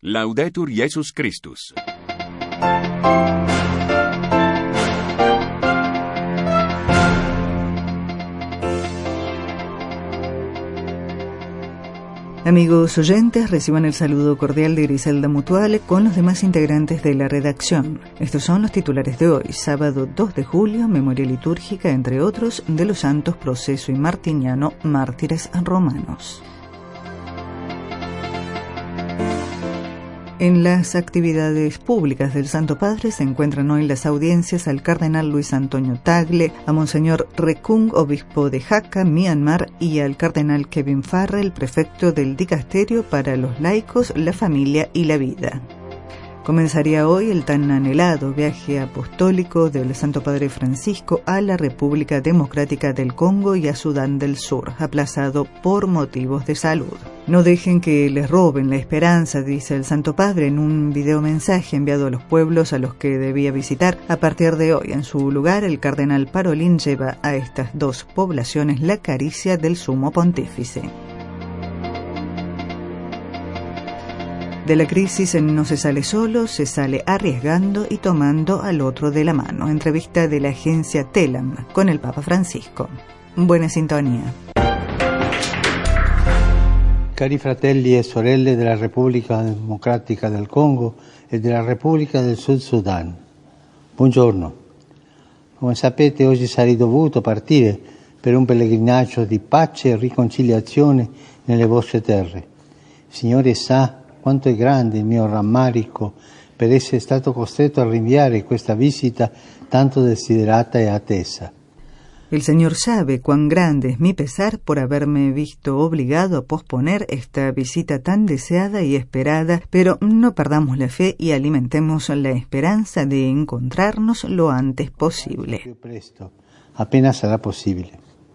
Laudetur Jesus Christus. Amigos oyentes, reciban el saludo cordial de Griselda Mutuale con los demás integrantes de la redacción. Estos son los titulares de hoy, sábado 2 de julio, memoria litúrgica, entre otros, de los santos Proceso y Martiniano, mártires romanos. En las actividades públicas del Santo Padre se encuentran hoy las audiencias al cardenal Luis Antonio Tagle, a Monseñor Rekung, obispo de Jaca, Myanmar, y al cardenal Kevin Farrell, prefecto del Dicasterio para los laicos, la familia y la vida. Comenzaría hoy el tan anhelado viaje apostólico del Santo Padre Francisco a la República Democrática del Congo y a Sudán del Sur, aplazado por motivos de salud. No dejen que les roben la esperanza, dice el Santo Padre en un videomensaje enviado a los pueblos a los que debía visitar. A partir de hoy, en su lugar, el cardenal Parolin lleva a estas dos poblaciones la caricia del Sumo Pontífice. De la crisis no se sale solo, se sale arriesgando y tomando al otro de la mano. Entrevista de la agencia Telam con el Papa Francisco. Buena sintonía. Cari fratelli e sorelle della Repubblica Democratica del Congo e della Repubblica del Sud Sudan. Buongiorno. Come sapete, oggi sarei dovuto partire per un pellegrinaggio di pace e riconciliazione nelle vostre terre. Il Signore sa quanto è grande il mio rammarico per essere stato costretto a rinviare questa visita tanto desiderata e attesa. El Señor sabe cuán grande es mi pesar por haberme visto obligado a posponer esta visita tan deseada y esperada, pero no perdamos la fe y alimentemos la esperanza de encontrarnos lo antes posible. Presto, appena sarà possibile.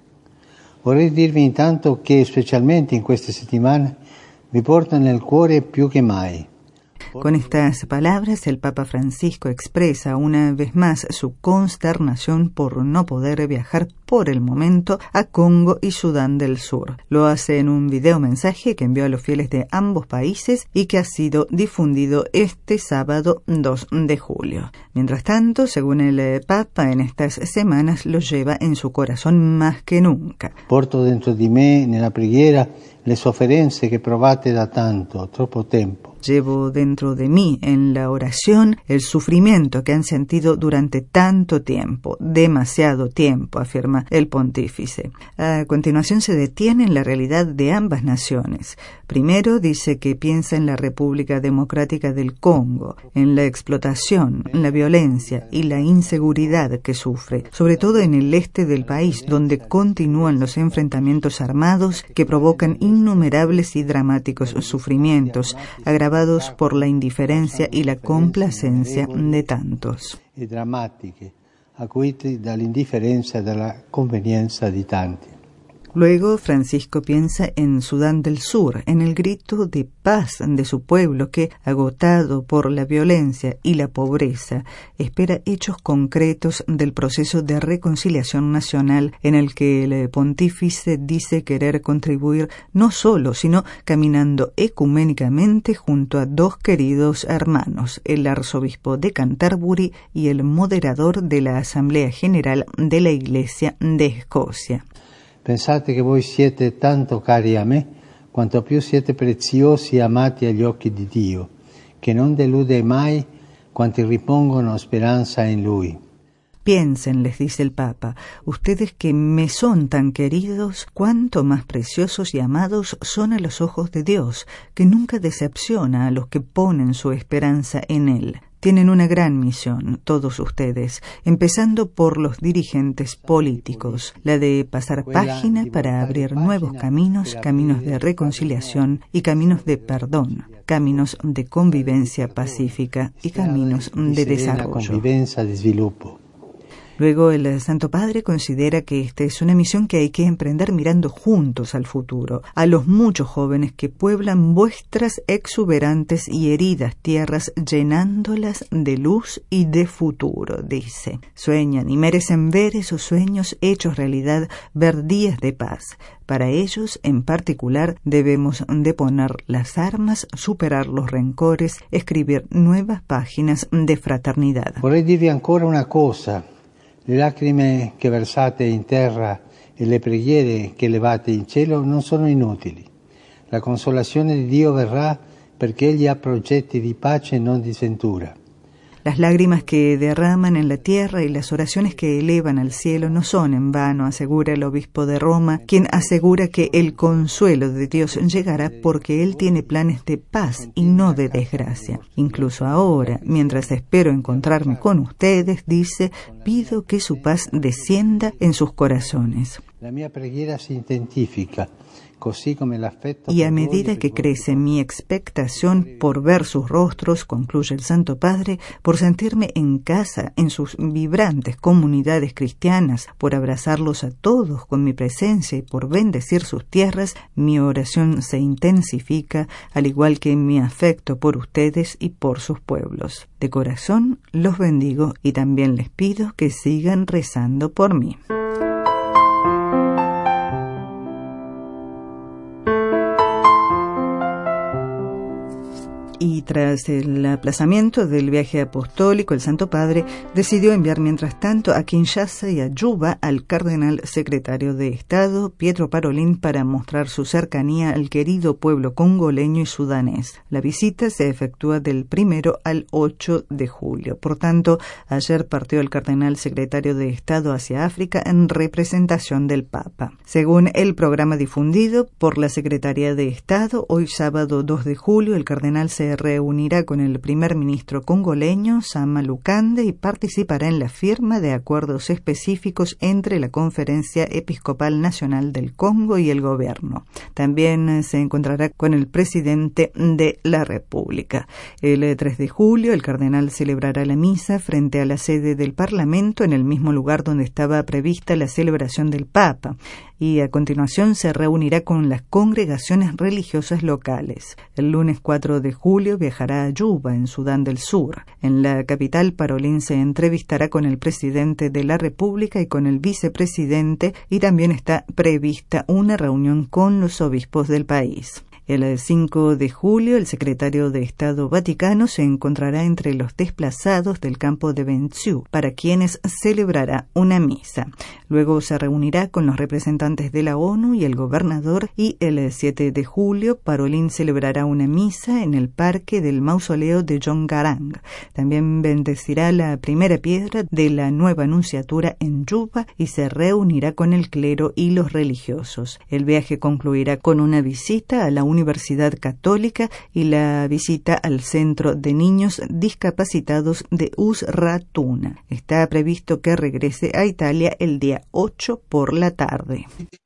Vorrei dirvi intanto che, specialmente in queste settimane, mi porta nel cuore più che mai. Con estas palabras, el Papa Francisco expresa una vez más su consternación por no poder viajar por el momento a Congo y Sudán del Sur. Lo hace en un videomensaje que envió a los fieles de ambos países y que ha sido difundido este sábado 2 de julio. Mientras tanto, según el Papa, en estas semanas lo lleva en su corazón más que nunca. Porto dentro di me, nella preghiera, le sofferenze che provate da tanto, troppo tempo. Llevo dentro de mí, en la oración, el sufrimiento que han sentido durante tanto tiempo, demasiado tiempo, afirma el pontífice. A continuación se detiene en la realidad de ambas naciones. Primero dice que piensa en la República Democrática del Congo, en la explotación, la violencia y la inseguridad que sufre, sobre todo en el este del país, donde continúan los enfrentamientos armados que provocan innumerables y dramáticos sufrimientos, agravados por la indiferencia y la complacencia de tantos. E drammatiche, acuite dall'indifferenza e dalla convenienza di tanti. Luego, Francisco piensa en Sudán del Sur, en el grito de paz de su pueblo que, agotado por la violencia y la pobreza, espera hechos concretos del proceso de reconciliación nacional en el que el pontífice dice querer contribuir no solo, sino caminando ecuménicamente junto a dos queridos hermanos, el arzobispo de Canterbury y el moderador de la Asamblea General de la Iglesia de Escocia. Pensate che voi siete tanto cari a me, quanto più siete preziosi e amati agli occhi di Dio, che non delude mai quanti ripongono speranza in Lui. Piensen, les dice el Papa, ustedes que me son tan queridos, cuánto más preciosos y amados son a los ojos de Dios, que nunca decepciona a los que ponen su esperanza en Él. Tienen una gran misión, todos ustedes, empezando por los dirigentes políticos, la de pasar página para abrir nuevos caminos, caminos de reconciliación y caminos de perdón, caminos de convivencia pacífica y caminos de desarrollo. Luego el Santo Padre considera que esta es una misión que hay que emprender mirando juntos al futuro, a los muchos jóvenes que pueblan vuestras exuberantes y heridas tierras, llenándolas de luz y de futuro, dice. Sueñan y merecen ver esos sueños hechos realidad, ver días de paz. Para ellos, en particular, debemos deponer las armas, superar los rencores, escribir nuevas páginas de fraternidad. Vorrei dirvi ancora una cosa. Le lacrime che versate in terra e le preghiere che levate in cielo non sono inutili. La consolazione di Dio verrà perché Egli ha progetti di pace e non di sventura. Las lágrimas que derraman en la tierra y las oraciones que elevan al cielo no son en vano, asegura el obispo de Roma, quien asegura que el consuelo de Dios llegará porque Él tiene planes de paz y no de desgracia. Incluso ahora, mientras espero encontrarme con ustedes, dice, pido que su paz descienda en sus corazones. La mia preghiera si intensifica. Y a medida que crece mi expectación por ver sus rostros, concluye el Santo Padre, por sentirme en casa en sus vibrantes comunidades cristianas, por abrazarlos a todos con mi presencia y por bendecir sus tierras, mi oración se intensifica, al igual que mi afecto por ustedes y por sus pueblos. De corazón los bendigo y también les pido que sigan rezando por mí. Y tras el aplazamiento del viaje apostólico, el Santo Padre decidió enviar mientras tanto a Kinshasa y a Juba al cardenal secretario de Estado, Pietro Parolin, para mostrar su cercanía al querido pueblo congoleño y sudanés. La visita se efectúa del 1 al 8 de julio. Por tanto, ayer partió el cardenal secretario de Estado hacia África en representación del Papa. Según el programa difundido por la Secretaría de Estado, hoy sábado 2 de julio el cardenal se reunirá con el primer ministro congoleño, Sama Lukande, y participará en la firma de acuerdos específicos entre la Conferencia Episcopal Nacional del Congo y el gobierno. También se encontrará con el presidente de la República. El 3 de julio, el cardenal celebrará la misa frente a la sede del Parlamento, en el mismo lugar donde estaba prevista la celebración del Papa, y a continuación se reunirá con las congregaciones religiosas locales. El lunes 4 de julio viajará a Juba, en Sudán del Sur. En la capital, Parolin se entrevistará con el presidente de la República y con el vicepresidente, y también está prevista una reunión con los obispos del país. El 5 de julio, el secretario de Estado Vaticano se encontrará entre los desplazados del campo de Bentiu, para quienes celebrará una misa. Luego se reunirá con los representantes de la ONU y el gobernador, y el 7 de julio, Parolin celebrará una misa en el parque del mausoleo de John Garang. También bendecirá la primera piedra de la nueva nunciatura en Juba y se reunirá con el clero y los religiosos. El viaje concluirá con una visita a la Universidad Católica y la visita al Centro de Niños Discapacitados de Usratuna. Está previsto que regrese a Italia el día 8 por la tarde.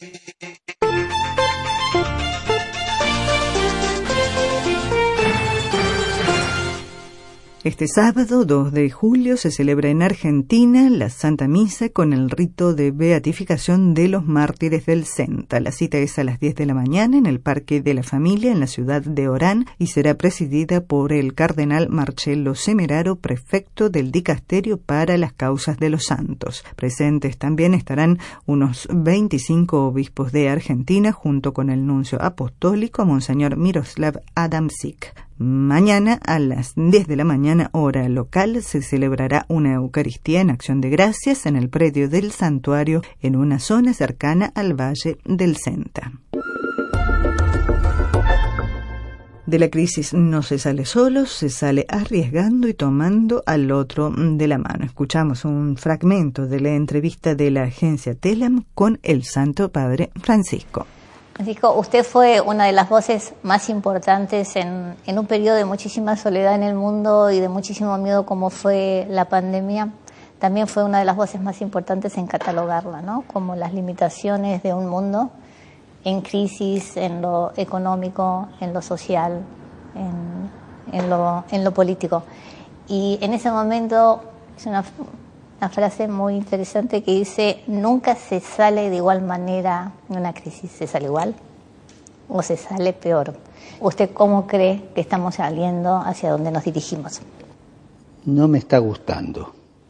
Este sábado, 2 de julio, se celebra en Argentina la Santa Misa con el rito de beatificación de los mártires del Senta. La cita es a las 10 de la mañana en el Parque de la Familia, en la ciudad de Orán, y será presidida por el cardenal Marcello Semeraro, prefecto del Dicasterio para las Causas de los Santos. Presentes también estarán unos 25 obispos de Argentina, junto con el nuncio apostólico, Monseñor Miroslav Adamczyk. Mañana a las 10 de la mañana, hora local, se celebrará una Eucaristía en acción de gracias en el predio del santuario, en una zona cercana al Valle del Senta. De la crisis no se sale solo, se sale arriesgando y tomando al otro de la mano. Escuchamos un fragmento de la entrevista de la agencia Telam con el Santo Padre Francisco. Francisco, usted fue una de las voces más importantes en un periodo de muchísima soledad en el mundo y de muchísimo miedo como fue la pandemia. También fue una de las voces más importantes en catalogarla, ¿no? Como las limitaciones de un mundo en crisis, en lo económico, en lo social, en lo político. Y en ese momento una frase muy interesante que dice: nunca se sale de igual manera de una crisis. ¿Se sale igual o se sale peor? ¿Usted cómo cree que estamos saliendo, hacia dónde nos dirigimos? No me está gustando.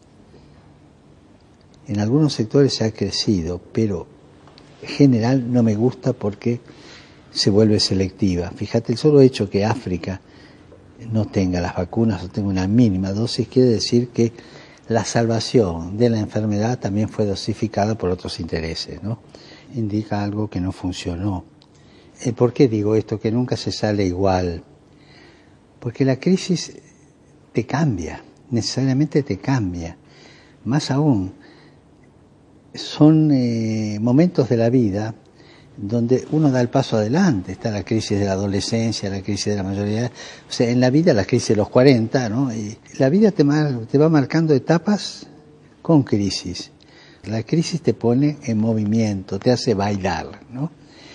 En algunos sectores se ha crecido, pero en general no me gusta porque se vuelve selectiva. Fíjate, el solo hecho que África no tenga las vacunas o tenga una mínima dosis quiere decir que la salvación de la enfermedad también fue dosificada por otros intereses, ¿no? Indica algo que no funcionó. ¿Por qué digo esto? Que nunca se sale igual. Porque la crisis te cambia, necesariamente te cambia. Más aún, son momentos de la vida donde uno da el paso adelante. Está la crisis de la adolescencia, la crisis de la mayoría. O sea, en la vida la crisis de los 40, ¿no? Y la vida te va marcando etapas con crisis. La crisis te pone en movimiento, te hace bailar, ¿no?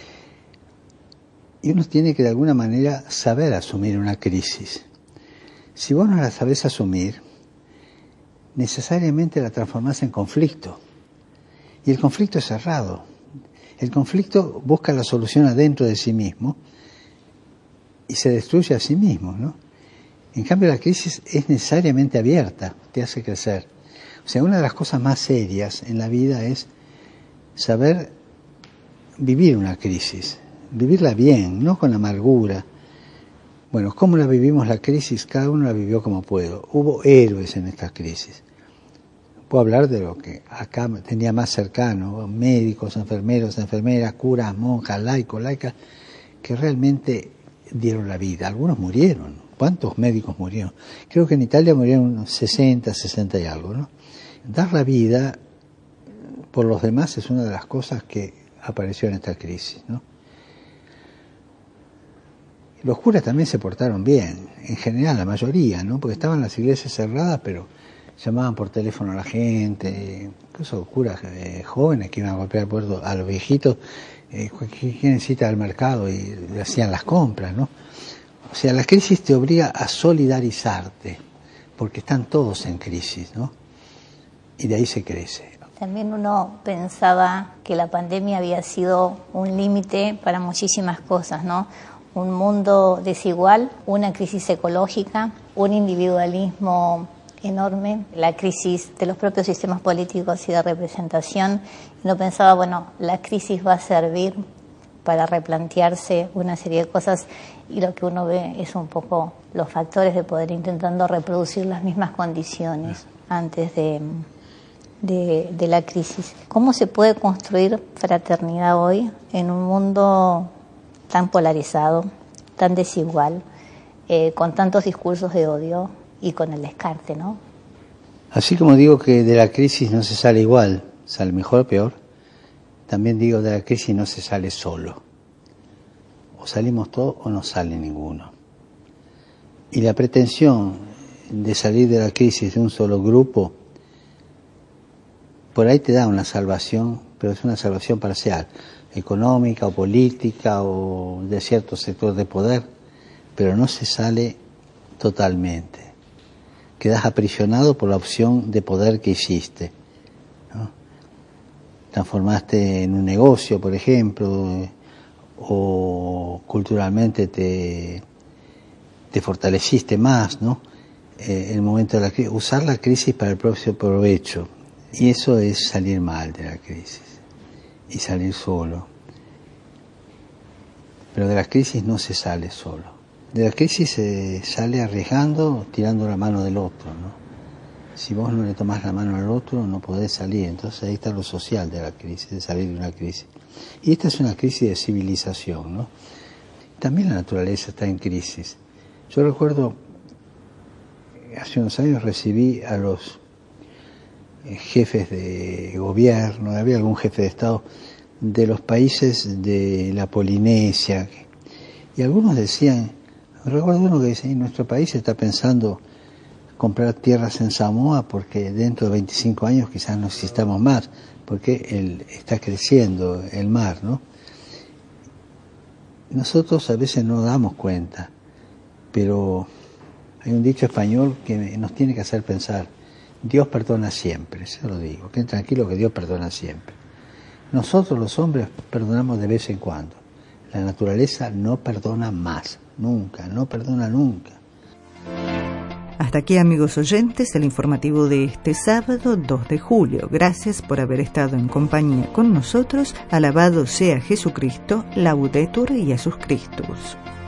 Y uno tiene que de alguna manera saber asumir una crisis. Si vos no la sabés asumir, necesariamente la transformás en conflicto. Y el conflicto es cerrado. El conflicto busca la solución adentro de sí mismo y se destruye a sí mismo, ¿no? En cambio, la crisis es necesariamente abierta, te hace crecer. O sea, una de las cosas más serias en la vida es saber vivir una crisis, vivirla bien, no con amargura. Bueno, ¿cómo la vivimos la crisis? Cada uno la vivió como pudo. Hubo héroes en esta crisis. Puedo hablar de lo que acá tenía más cercano: médicos, enfermeros, enfermeras, curas, monjas, laicos, laicas, que realmente dieron la vida. Algunos murieron. ¿Cuántos médicos murieron? Creo que en Italia murieron unos 60 y algo, ¿no? Dar la vida por los demás es una de las cosas que apareció en esta crisis, ¿no? Los curas también se portaron bien, en general, la mayoría, ¿no? Porque estaban las iglesias cerradas, pero llamaban por teléfono a la gente, incluso curas jóvenes que iban a golpear puertas a los viejitos, que necesita al mercado, y le hacían las compras, ¿no? O sea, la crisis te obliga a solidarizarte, porque están todos en crisis, ¿no? Y de ahí se crece. También uno pensaba que la pandemia había sido un límite para muchísimas cosas, ¿no? Un mundo desigual, una crisis ecológica, un individualismo enorme, la crisis de los propios sistemas políticos y de representación. Uno pensaba, bueno, la crisis va a servir para replantearse una serie de cosas, y lo que uno ve es un poco los factores de poder intentando reproducir las mismas condiciones antes de la crisis. ¿Cómo se puede construir fraternidad hoy en un mundo tan polarizado, tan desigual, con tantos discursos de odio y con el descarte, ¿no? Así como digo que de la crisis no se sale igual, sale mejor o peor, también digo de la crisis no se sale solo. O salimos todos o no sale ninguno. Y la pretensión de salir de la crisis de un solo grupo, por ahí te da una salvación, pero es una salvación parcial, económica o política o de cierto sector de poder, pero no se sale totalmente. Quedas aprisionado por la opción de poder que hiciste, ¿no? Transformaste en un negocio, por ejemplo, o culturalmente te fortaleciste más, ¿no? El momento de la crisis, usar la crisis para el propio provecho, y eso es salir mal de la crisis y salir solo. Pero de la crisis no se sale solo. De la crisis se sale arriesgando, tirando la mano del otro, ¿no? Si vos no le tomás la mano al otro, no podés salir. Entonces ahí está lo social de la crisis, de salir de una crisis. Y esta es una crisis de civilización, ¿no? También la naturaleza está en crisis. Yo recuerdo, hace unos años recibí a los jefes de gobierno, había algún jefe de Estado de los países de la Polinesia, y algunos decían, recuerdo uno que decía, nuestro país está pensando comprar tierras en Samoa porque dentro de 25 años quizás no existamos más, porque está creciendo el mar, ¿no? Nosotros a veces no damos cuenta, pero hay un dicho español que nos tiene que hacer pensar: Dios perdona siempre, se lo digo, queden tranquilo que Dios perdona siempre. Nosotros los hombres perdonamos de vez en cuando. La naturaleza no perdona más, nunca, no perdona nunca. Hasta aquí, amigos oyentes, el informativo de este sábado 2 de julio. Gracias por haber estado en compañía con nosotros. Alabado sea Jesucristo, Laudetur Jesus Christus.